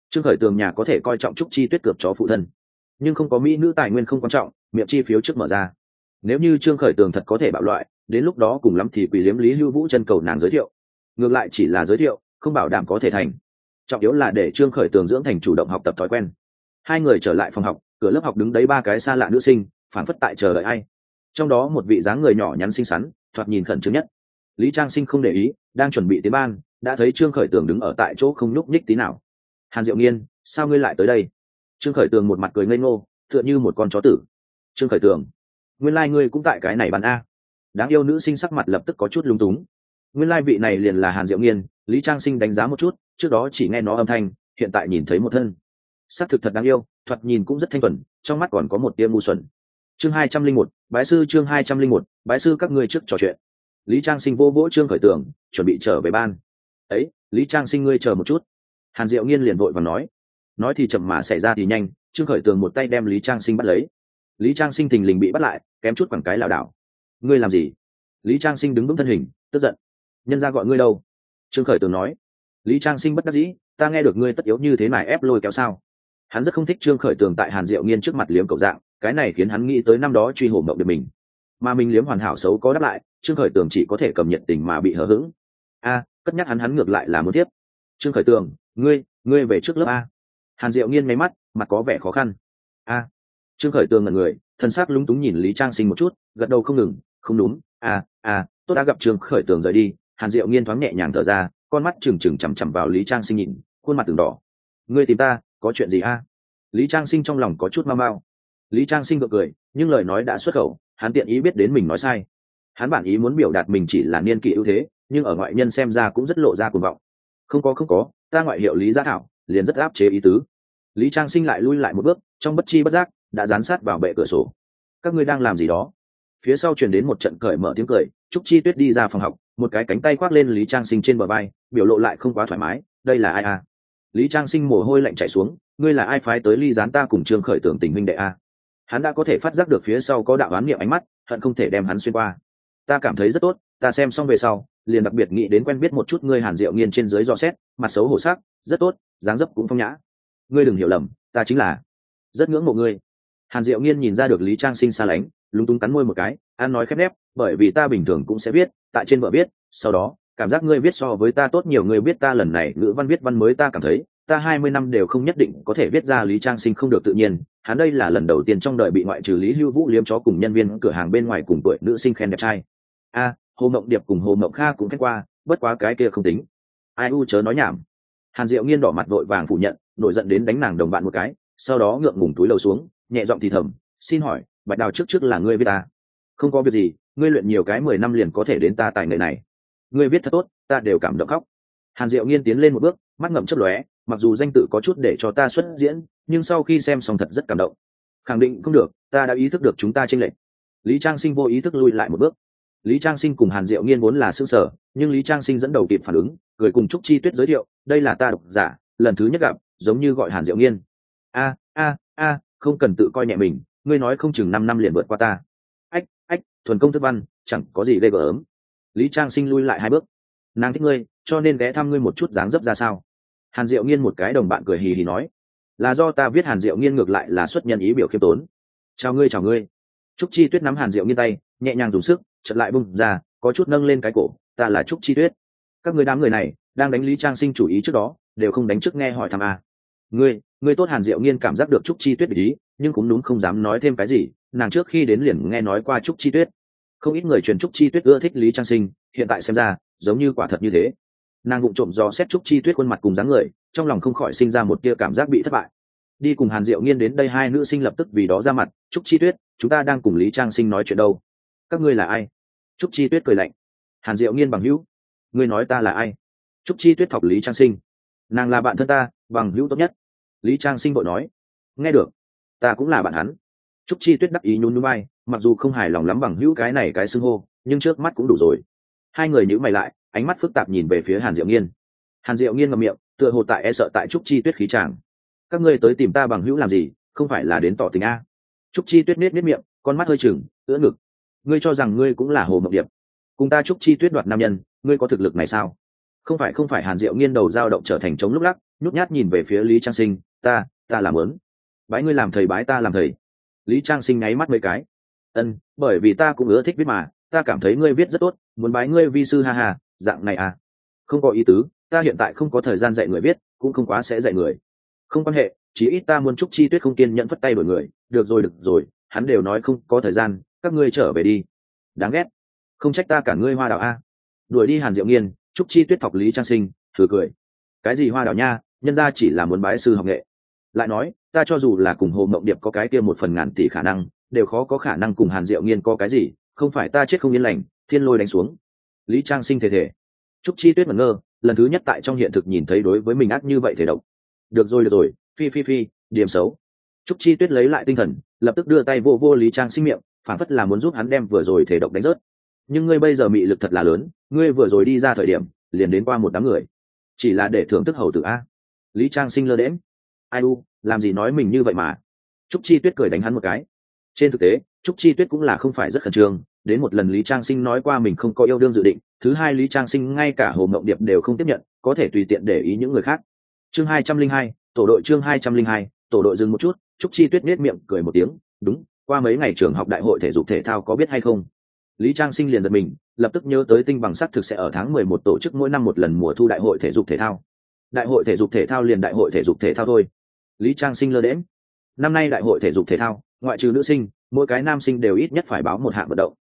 Trương Khởi Tường nhà có thể coi trọng Trúc Chi Tuyết cược chó phụ thân, nhưng không có mỹ nữ tài nguyên không quan trọng, miệng chi phiếu trước mở ra. Nếu như Trương Khởi Tường thật có thể bạo loại, đến lúc đó cùng lắm thì Quỷ Liếm Lý Hưu Vũ chân cầu nàng giới thiệu. Ngược lại chỉ là giới thiệu, không bảo đảm có thể thành. Trọng yếu là để Trương Khởi Tường dưỡng thành chủ động học tập thói quen. Hai người trở lại phòng học, cửa lớp học đứng đấy ba cái xa lạ nữ sinh, phản phất tại chờ đợi ai. Trong đó một vị dáng người nhỏ nhắn xinh xắn, thoạt nhìn khẩn trương nhất. Lý Trang Sinh không để ý, đang chuẩn bị tiến ban, đã thấy Trương Khởi Tường đứng ở tại chỗ không nhúc nhích tí nào. Hàn Diệu Nghiên, sao ngươi lại tới đây? Trương Khởi Tường một mặt cười ngây ngô, tựa như một con chó tử. Trương Khởi Tường, nguyên lai ngươi cũng tại cái này bàn a. Đáng yêu nữ sinh sắc mặt lập tức có chút lung túng. Nguyên lai vị này liền là Hàn Diệu Nghiên. Lý Trang Sinh đánh giá một chút, trước đó chỉ nghe nó âm thanh, hiện tại nhìn thấy một thân. Sắc thực thật đáng yêu, thoạt nhìn cũng rất thanh thuần, trong mắt còn có một tia ngu xuẩn. Chương 201, bái sư. Chương 201, bái sư. Các ngươi trước trò chuyện. Lý Trang Sinh vô vỗ Trương Khởi Tường, chuẩn bị trở về ban. Ấy, Lý Trang Sinh ngươi chờ một chút. Hàn Diệu Nghiên liền vội vàng nói thì chậm mà xảy ra thì nhanh. Trương Khởi Tường một tay đem Lý Trang Sinh bắt lấy. Lý Trang Sinh thình lình bị bắt lại, kém chút quẳng cái lảo đảo. Ngươi làm gì? Lý Trang Sinh đứng vững thân hình, tức giận. Nhân gia gọi ngươi đâu? Trương Khởi Tường nói. Lý Trang Sinh bất đắc dĩ, ta nghe được ngươi tất yếu như thế này ép lôi kéo sao? Hắn rất không thích Trương Khởi Tường tại Hàn Diệu Nghiên trước mặt liếm cậu dạng, cái này khiến hắn nghĩ tới năm đó truy hổ mộng được mình, mà mình liếm hoàn hảo xấu có đáp lại, Trương Khởi Tường chỉ có thể cầm nhiệt tình mà bị hờ hững. Cất nhắc hắn ngược lại là muốn tiếp. Trương Khởi Tường, ngươi về trước lớp a. Hàn Diệu Nghiên máy mắt, mặt có vẻ khó khăn. Trương Khởi Tường ngẩn người, thân xác lúng túng nhìn Lý Trang Sinh một chút, gật đầu không ngừng, không đúng. Tốt đã gặp Trương Khởi Tường rời đi. Hàn Diệu Nghiên thoáng nhẹ nhàng thở ra, con mắt trừng trừng chằm chằm vào Lý Trang Sinh nhìn, khuôn mặt từng đỏ. Ngươi tìm ta, có chuyện gì a? Lý Trang Sinh trong lòng có chút mau mau. Lý Trang Sinh gượng cười, nhưng lời nói đã xuất khẩu, hắn tiện ý biết đến mình nói sai. Hắn bản ý muốn biểu đạt mình chỉ là niên kỷ ưu thế, nhưng ở ngoại nhân xem ra cũng rất lộ ra cuồng vọng. Không có, ta ngoại hiệu Lý Gia Thảo, liền rất áp chế ý tứ. Lý Trang Sinh lại lui lại một bước, trong bất chi bất giác đã dán sát vào bệ cửa sổ. Các ngươi đang làm gì đó? Phía sau truyền đến một trận cởi mở tiếng cười. Trúc Chi Tuyết đi ra phòng học, một cái cánh tay khoác lên Lý Trang Sinh trên bờ vai, biểu lộ lại không quá thoải mái. Đây là ai a? Lý Trang Sinh mồ hôi lạnh chảy xuống, ngươi là ai phái tới ly gián ta cùng Trương Khởi Tường tình huynh đệ a? Hắn đã có thể phát giác được phía sau có đạo oán niệm ánh mắt, hận không thể đem hắn xuyên qua. Ta cảm thấy rất tốt, ta xem xong về sau liền đặc biệt nghĩ đến quen biết một chút ngươi. Hàn Diệu Nghiên trên dưới dò xét, mặt xấu hổ sắc, rất tốt, dáng dấp cũng phong nhã. Ngươi đừng hiểu lầm, ta chính là rất ngưỡng mộ ngươi. Hàn Diệu Nghiên nhìn ra được Lý Trang Sinh xa lánh, lúng túng cắn môi một cái, an nói khép nép, bởi vì ta bình thường cũng sẽ viết, tại trên vở viết, sau đó cảm giác ngươi viết so với ta tốt nhiều. Ngươi biết ta lần này ngữ văn viết văn mới, ta cảm thấy ta 20 năm đều không nhất định có thể viết ra. Lý Trang Sinh không được tự nhiên, hắn đây là lần đầu tiên trong đời bị ngoại trừ Lý Hưu Vũ liếm chó cùng nhân viên cửa hàng bên ngoài cùng tuổi nữ sinh khen đẹp trai. Hồ Mộng Điệp cùng Hồ Mộng Kha cũng khen qua, bất quá cái kia không tính. Ai u chớ nói nhảm. Hàn Diệu Nghiên đỏ mặt vội vàng phủ nhận, nổi giận đến đánh nàng đồng bạn một cái, sau đó ngượng ngùng túi lầu xuống, nhẹ giọng thì thầm, xin hỏi Bạch Đào trước là ngươi viết ta? Không có việc gì, ngươi luyện nhiều cái 10 năm liền có thể đến ta tài nghệ này. Ngươi viết thật tốt, ta đều cảm động khóc. Hàn Diệu Nghiên tiến lên một bước, mắt ngậm chớp lóe, mặc dù danh tự có chút để cho ta xuất diễn, nhưng sau khi xem xong thật rất cảm động. Khẳng định không được, ta đã ý thức được chúng ta chênh lệch. Lý Trang Sinh vô ý thức lui lại một bước. Lý Trang Sinh cùng Hàn Diệu Nghiên vốn là sững sờ, nhưng Lý Trang Sinh dẫn đầu kịp phản ứng, cười cùng Trúc Chi Tuyết giới thiệu, đây là ta độc giả, lần thứ nhất gặp, giống như gọi Hàn Diệu Nghiên. Không cần tự coi nhẹ mình, ngươi nói không chừng 5 năm liền vượt qua ta. Thuần công thức văn, chẳng có gì ghê gớm. Lý Trang Sinh lui lại 2 bước. Nàng thích ngươi, cho nên ghé thăm ngươi một chút dáng dấp ra sao? Hàn Diệu Nghiên một cái đồng bạn cười hì hì nói, là do ta viết. Hàn Diệu Nghiên ngược lại là xuất nhân ý biểu khiêm tốn. Chào ngươi. Trúc Chi Tuyết nắm Hàn Diệu Nghiên tay, nhẹ nhàng dùng sức, chợt lại bung ra, có chút nâng lên cái cổ, ta là Trúc Chi Tuyết. Các ngươi đám người này đang đánh Lý Trang Sinh chủ ý trước đó, đều không đánh trước nghe hỏi thăm a. Ngươi tốt. Hàn Diệu Nghiên cảm giác được Trúc Chi Tuyết ý, nhưng cũng đúng không dám nói thêm cái gì. Nàng trước khi đến liền nghe nói qua Trúc Chi Tuyết, không ít người truyền Trúc Chi Tuyết ưa thích Lý Trang Sinh, hiện tại xem ra giống như quả thật như thế. Nàng vụng trộm dò xét Trúc Chi Tuyết khuôn mặt cùng dáng người, trong lòng không khỏi sinh ra một tia cảm giác bị thất bại. Đi cùng Hàn Diệu Nghiên đến đây, 2 nữ sinh lập tức vì đó ra mặt. Trúc Chi Tuyết, chúng ta đang cùng Lý Trang Sinh nói chuyện đâu. Các ngươi là ai? Trúc Chi Tuyết cười lạnh. Hàn Diệu Nghiên bằng hữu. Ngươi nói ta là ai? Trúc Chi Tuyết thọc Lý Trang Sinh. Nàng là bạn thân ta, bằng hữu tốt nhất. Lý Trang Sinh vội nói. Nghe được, ta cũng là bạn hắn. Trúc Chi Tuyết đắc ý nhún nhún vai, mặc dù không hài lòng lắm bằng hữu cái này cái xưng hô, nhưng trước mắt cũng đủ rồi. 2 người nhíu mày lại, ánh mắt phức tạp nhìn về phía Hàn Diệu Nghiên. Hàn Diệu Nghiên ngậm miệng, tựa hồ tại e sợ tại Trúc Chi Tuyết khí chàng. Các ngươi tới tìm ta bằng hữu làm gì, không phải là đến tỏ tình a? Trúc Chi Tuyết nết miệng, con mắt hơi chừng, ưỡn ngực. Ngươi cho rằng ngươi cũng là Hồ Mộng Điệp, cùng ta Trúc Chi Tuyết đoạt nam nhân, ngươi có thực lực này sao? Không phải, Hàn Diệu Nghiên đầu dao động trở thành trống lúc lắc, nhút nhát nhìn về phía Lý Trang Sinh. Ta làm lớn, bái ngươi làm thầy, bái ta làm thầy. Lý Trang Sinh nháy mắt mấy cái. Bởi vì ta cũng ưa thích viết mà, ta cảm thấy ngươi viết rất tốt, muốn bái ngươi vi sư, ha ha. Dạng này à? Không có ý tứ, ta hiện tại không có thời gian dạy người viết, cũng không quá sẽ dạy người. Không quan hệ, chỉ ít ta muốn Trúc Chi Tuyết không kiên nhẫn phất tay đổi người. Được rồi, hắn đều nói không có thời gian, các ngươi trở về đi. Đáng ghét, không trách ta cả ngươi hoa đào a. Đuổi đi Hàn Diệu Nghiên, Trúc Chi Tuyết thọc Lý Trang Sinh, thử cười. Cái gì hoa đào nha, nhân ra chỉ là muốn bái sư học nghệ. Lại nói, ta cho dù là cùng Hồ Mộng Điệp có cái kia 1/1000 tỷ khả năng, đều khó có khả năng cùng Hàn Diệu Nghiên có cái gì, không phải ta chết không yên lành, thiên lôi đánh xuống. Lý Trang Sinh thể. Trúc Chi Tuyết ngẩn ngơ, lần thứ nhất tại trong hiện thực nhìn thấy đối với mình ác như vậy thể độc. Được rồi, phi, điểm xấu. Trúc Chi Tuyết lấy lại tinh thần, lập tức đưa tay vô Lý Trang Sinh miệng, phản phất là muốn giúp hắn đem vừa rồi thể độc đánh rớt. Nhưng ngươi bây giờ mị lực thật là lớn, ngươi vừa rồi đi ra thời điểm liền đến qua một đám người, chỉ là để thưởng thức hầu tử a. Lý Trang Sinh lơ đễm. Ai u, làm gì nói mình như vậy mà. Trúc Chi Tuyết cười đánh hắn một cái. Trên thực tế, Trúc Chi Tuyết cũng là không phải rất khẩn trương, đến một lần Lý Trang Sinh nói qua mình không có yêu đương dự định, thứ hai Lý Trang Sinh ngay cả Hồ Mộng Điệp đều không tiếp nhận, có thể tùy tiện để ý những người khác. Chương 202, tổ đội. Chương 202, tổ đội. Dừng một chút, Trúc Chi Tuyết nhếch miệng cười một tiếng, đúng, qua mấy ngày trường học đại hội thể dục thể thao có biết hay không? Lý Trang Sinh liền giật mình, lập tức nhớ tới Tinh Bằng Sắt thực sẽ ở tháng 11 tổ chức mỗi năm một lần mùa thu đại hội thể dục thể thao. Đại hội thể dục thể thao liền đại hội thể dục thể thao thôi. Lý Trang Sinh lơ đễnh. Năm nay đại hội thể dục thể thao, ngoại trừ nữ sinh, mỗi cái nam sinh đều ít nhất phải báo một hạng vận động.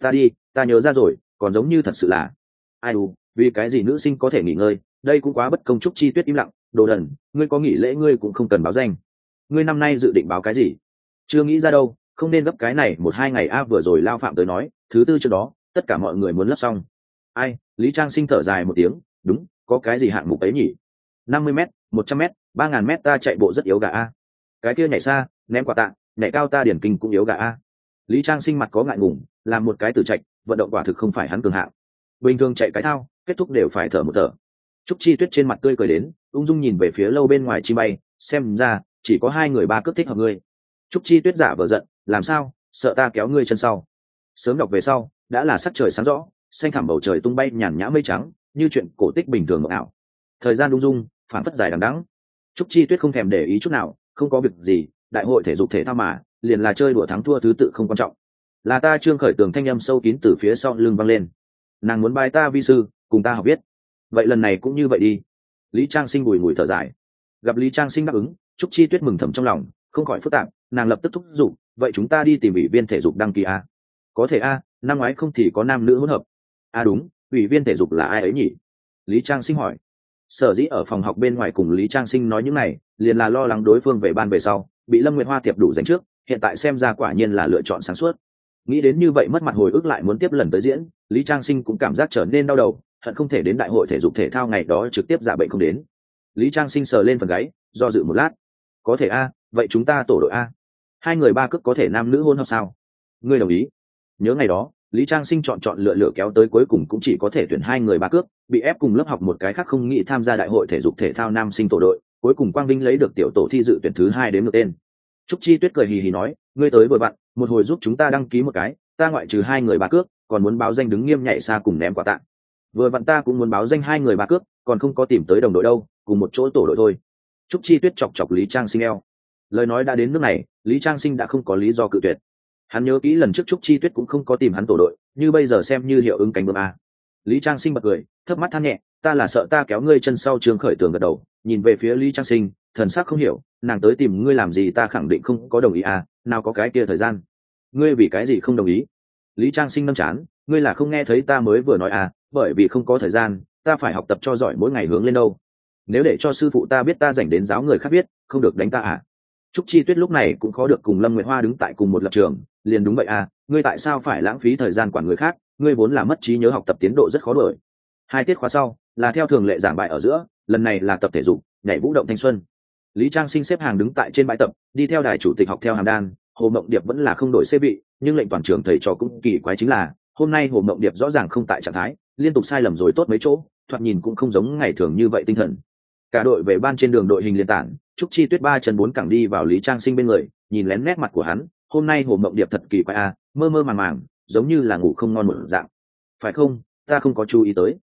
Ta nhớ ra rồi, còn giống như thật sự là. Ai đù, vì cái gì nữ sinh có thể nghỉ ngơi, đây cũng quá bất công. Trúc Chi Tuyết im lặng, đồ đần, ngươi có nghỉ lễ ngươi cũng không cần báo danh. Ngươi năm nay dự định báo cái gì? Chưa nghĩ ra đâu, không nên gấp cái này 1-2 ngày a. Vừa rồi Lao Phạm tới nói, thứ tư trước đó, tất cả mọi người muốn lấp xong. Ai? Lý Trang Sinh thở dài một tiếng, đúng, có cái gì hạng mục ấy nhỉ? 50m, 100m, 3000m ta chạy bộ rất yếu gà a. Cái kia nhảy xa, ném quả tạ, nhảy cao ta điển kinh cũng yếu gà a. Lý Trang Sinh mặt có ngại ngùng, làm một cái tử chạy, vận động quả thực không phải hắn cường hạng. Bình thường chạy cái thao, kết thúc đều phải thở một thở. Trúc Chi Tuyết trên mặt tươi cười đến, ung dung nhìn về phía lâu bên ngoài chi bay, xem ra chỉ có 2 người 3 cướp thích hợp ngươi. Trúc Chi Tuyết giả vờ giận, làm sao, sợ ta kéo ngươi chân sau? Sớm đọc về sau, đã là sắc trời sáng rõ, xanh thẳm bầu trời tung bay nhàn nhã mây trắng, như chuyện cổ tích bình thường mộng ảo. Thời gian ung dung, phản phất dài đằng đẵng. Trúc Chi Tuyết không thèm để ý chút nào, không có việc gì, đại hội thể dục thể thao mà, liền là chơi đùa thắng thua thứ tự không quan trọng. Là ta Trương Khởi Tường thanh âm sâu kín từ phía sau lưng vang lên. Nàng muốn bài ta vi sư, cùng ta học viết. Vậy lần này cũng như vậy đi. Lý Trang Sinh bùi ngùi thở dài. Gặp Lý Trang Sinh đáp ứng, Trúc Chi Tuyết mừng thầm trong lòng, không khỏi phức tạp, nàng lập tức thúc giục, vậy chúng ta đi tìm ủy viên thể dục đăng ký a. Có thể a, năm ngoái không thì có nam nữ hỗn hợp. Đúng, ủy viên thể dục là ai ấy nhỉ? Lý Trang Sinh hỏi. Sở dĩ ở phòng học bên ngoài cùng Lý Trang Sinh nói những này, liền là lo lắng đối phương về ban về sau, bị Lâm Nguyệt Hoa tiệp đủ giành trước, hiện tại xem ra quả nhiên là lựa chọn sáng suốt. Nghĩ đến như vậy mất mặt hồi ức lại muốn tiếp lần tới diễn, Lý Trang Sinh cũng cảm giác trở nên đau đầu, hận không thể đến đại hội thể dục thể thao ngày đó trực tiếp giả bệnh không đến. Lý Trang Sinh sờ lên phần gáy, do dự một lát. Có thể a, vậy chúng ta tổ đội a. 2 người 3 cước có thể nam nữ hôn hợp sao? Ngươi đồng ý? Nhớ ngày đó, Lý Trang Sinh chọn lựa kéo tới cuối cùng cũng chỉ có thể tuyển 2 người 3 cước, bị ép cùng lớp học một cái khác không nghĩ tham gia đại hội thể dục thể thao nam sinh tổ đội, cuối cùng Quang Vinh lấy được tiểu tổ thi dự tuyển thứ 2 đến ngược tên. Trúc Chi Tuyết cười hì hì nói, ngươi tới vừa vặn, một hồi giúp chúng ta đăng ký một cái, ta ngoại trừ 2 người 3 cước, còn muốn báo danh đứng nghiêm nhảy xa cùng ném quả tạ. Vừa vặn ta cũng muốn báo danh 2 người 3 cước, còn không có tìm tới đồng đội đâu, cùng một chỗ tổ đội thôi. Trúc Chi Tuyết chọc Lý Trang Sinh eo. Lời nói đã đến nước này, Lý Trang Sinh đã không có lý do cự tuyệt. Hắn nhớ kỹ lần trước Trúc Chi Tuyết cũng không có tìm hắn tổ đội, như bây giờ xem như hiệu ứng cánh bướm a. Lý Trang Sinh bật cười, thấp mắt than nhẹ, ta là sợ ta kéo ngươi chân sau. Trương Khởi Tường gật đầu, nhìn về phía Lý Trang Sinh, thần sắc không hiểu, nàng tới tìm ngươi làm gì? Ta khẳng định không có đồng ý à, nào có cái kia thời gian. Ngươi vì cái gì không đồng ý? Lý Trang Sinh nâng chán, ngươi là không nghe thấy ta mới vừa nói à, bởi vì không có thời gian, ta phải học tập cho giỏi mỗi ngày hướng lên đâu. Nếu để cho sư phụ ta biết ta dành đến giáo người khác biết, không được đánh ta à? Trúc Chi Tuyết lúc này cũng khó được cùng Lâm Nguyệt Hoa đứng tại cùng một lập trường, liền đúng vậy à, ngươi tại sao phải lãng phí thời gian quản người khác, ngươi vốn là mất trí nhớ, học tập tiến độ rất khó đổi. 2 tiết khóa sau là theo thường lệ giảng bài ở giữa, lần này là tập thể dục, nhảy vũ động thanh xuân. Lý Trang Sinh xếp hàng đứng tại trên bãi tập, đi theo đài chủ tịch học theo hàm đan. Hồ Mộng Điệp vẫn là không đổi xê vị, nhưng lệnh toàn trường thầy trò cũng kỳ quái chính là hôm nay Hồ Mộng Điệp rõ ràng không tại trạng thái, liên tục sai lầm rồi tốt mấy chỗ, thoạt nhìn cũng không giống ngày thường như vậy tinh thần. Cả đội về ban trên đường đội hình liên tản, Trúc Chi Tuyết 3 chân 4 cẳng đi vào Lý Trang Sinh bên người, nhìn lén nét mặt của hắn, hôm nay Hồ Mộng Điệp thật kỳ quái à, mơ mơ màng màng, giống như là ngủ không ngon một dạng. Phải không, ta không có chú ý tới.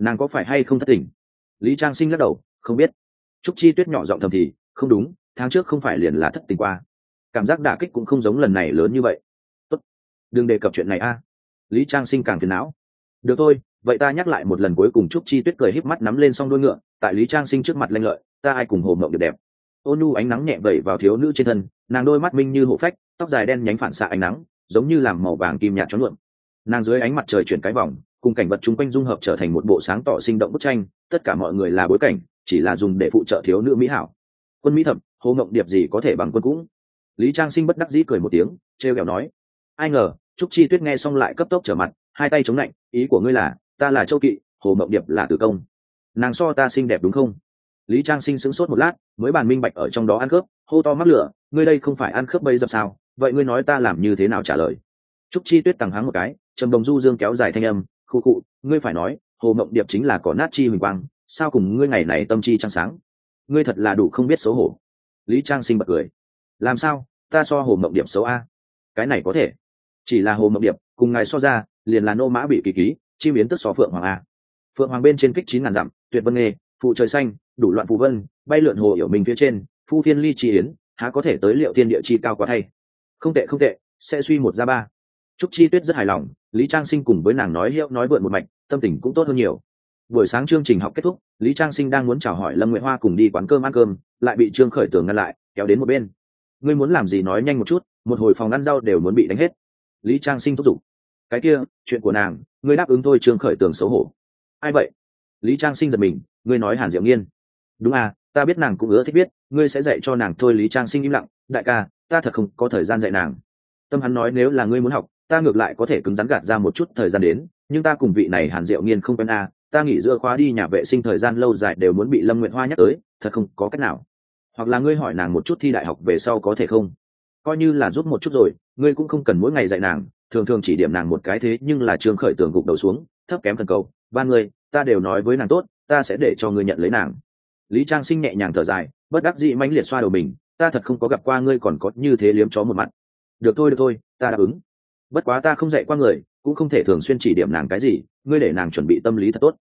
nàng có phải hay không thất tình? Lý Trang Sinh lắc đầu, không biết. Trúc Chi Tuyết nhỏ giọng thầm thì, không đúng, tháng trước không phải liền là thất tình qua. Cảm giác đả kích cũng không giống lần này lớn như vậy. Tốt, đừng đề cập chuyện này a. Lý Trang Sinh càng phiền não. Được thôi, vậy ta nhắc lại một lần cuối cùng. Trúc Chi Tuyết cười híp mắt nắm lên song đuôi ngựa, tại Lý Trang Sinh trước mặt lanh lợi, ta ai cùng Hồ Mộng Điệp đẹp. Ôn nhu ánh nắng nhẹ vẩy vào thiếu nữ trên thân, nàng đôi mắt minh như hổ phách, tóc dài đen nhánh phản xạ ánh nắng, giống như làm màu vàng kim nhạt chói lượm. Nàng dưới ánh mặt trời chuyển cái vòng, cùng cảnh vật chung quanh dung hợp trở thành một bộ sáng tỏ sinh động bức tranh, tất cả mọi người là bối cảnh, chỉ là dùng để phụ trợ thiếu nữ mỹ hảo. Quân mỹ thẩm, Hồ Mộng Điệp gì có thể bằng quân cũng. Lý Trang Sinh bất đắc dĩ cười một tiếng, trêu ghẹo nói. Ai ngờ, Trúc Chi Tuyết nghe xong lại cấp tốc trở mặt, hai tay chống lạnh, ý của ngươi là, ta là Châu Kỵ, Hồ Mộng Điệp là Tử Công. Nàng so ta xinh đẹp đúng không? Lý Trang Sinh sững sốt một lát, mới bàn minh bạch ở trong đó ăn cướp, hô to mắc lửa, ngươi đây không phải ăn cướp bây giờ sao? Vậy ngươi nói ta làm như thế nào trả lời? Trúc Chi Tuyết tằng hắng một cái, trầm đồng du dương kéo dài thanh âm, khu cụ, ngươi phải nói, Hồ Mộng Điệp chính là cỏ nát chi huỳnh quang, sao cùng ngươi ngày này tâm chi trăng sáng? Ngươi thật là đủ không biết xấu hổ. Lý Trang Sinh bật cười. Làm sao, ta so Hồ Mộng Điệp xấu a? Cái này có thể. Chỉ là Hồ Mộng Điệp, cùng ngài so ra, liền là nô mã bị kỳ ký, chi biến tức so phượng hoàng a. Phượng hoàng bên trên kích 9.000 dặm, tuyệt vân nghề, phụ trời xanh, đủ loạn phù vân, bay lượn hồ hiểu mình phía trên, phu phiên ly chi yến, há có thể tới liệu thiên địa chi cao quá thay. Không tệ không tệ, sẽ suy một ra ba. Trúc Chi Tuyết rất hài lòng, Lý Trang Sinh cùng với nàng nói hiệu nói vượn một mạch, tâm tình cũng tốt hơn nhiều. Buổi sáng chương trình học kết thúc, Lý Trang Sinh đang muốn chào hỏi Lâm Nguyệt Hoa cùng đi quán cơm ăn cơm, lại bị Trương Khởi Tường ngăn lại, kéo đến một bên. Ngươi muốn làm gì nói nhanh một chút, một hồi phòng ăn rau đều muốn bị đánh hết. Lý Trang Sinh thúc giục. Cái kia, chuyện của nàng, ngươi đáp ứng thôi. Trương Khởi Tường xấu hổ. Ai vậy? Lý Trang Sinh giật mình, ngươi nói Hàn Diệu Nghiên? Đúng à, ta biết nàng cũng ưa thích biết, ngươi sẽ dạy cho nàng thôi. Lý Trang Sinh im lặng, đại ca, ta thật không có thời gian dạy nàng. Tâm hắn nói nếu là ngươi muốn học, ta ngược lại có thể cứng rắn gạt ra một chút thời gian đến, nhưng ta cùng vị này Hàn Diệu Nghiên không quen à, ta nghỉ giữa khóa đi nhà vệ sinh thời gian lâu dài đều muốn bị Lâm Nguyệt Hoa nhắc tới, thật không có cách nào. Hoặc là ngươi hỏi nàng một chút thi đại học về sau có thể không? Coi như là giúp một chút rồi, ngươi cũng không cần mỗi ngày dạy nàng, thường thường chỉ điểm nàng một cái thế. Nhưng là Trương Khởi Tường gục đầu xuống, thấp kém thần cầu, ba người, ta đều nói với nàng tốt, ta sẽ để cho ngươi nhận lấy nàng. Lý Trang Sinh nhẹ nhàng thở dài, bất đắc dĩ mãnh liệt xoa đầu mình, ta thật không có gặp qua ngươi còn có như thế liếm chó một mặt. Được thôi, ta đáp ứng. Bất quá ta không dạy qua người, cũng không thể thường xuyên chỉ điểm nàng cái gì, ngươi để nàng chuẩn bị tâm lý thật tốt.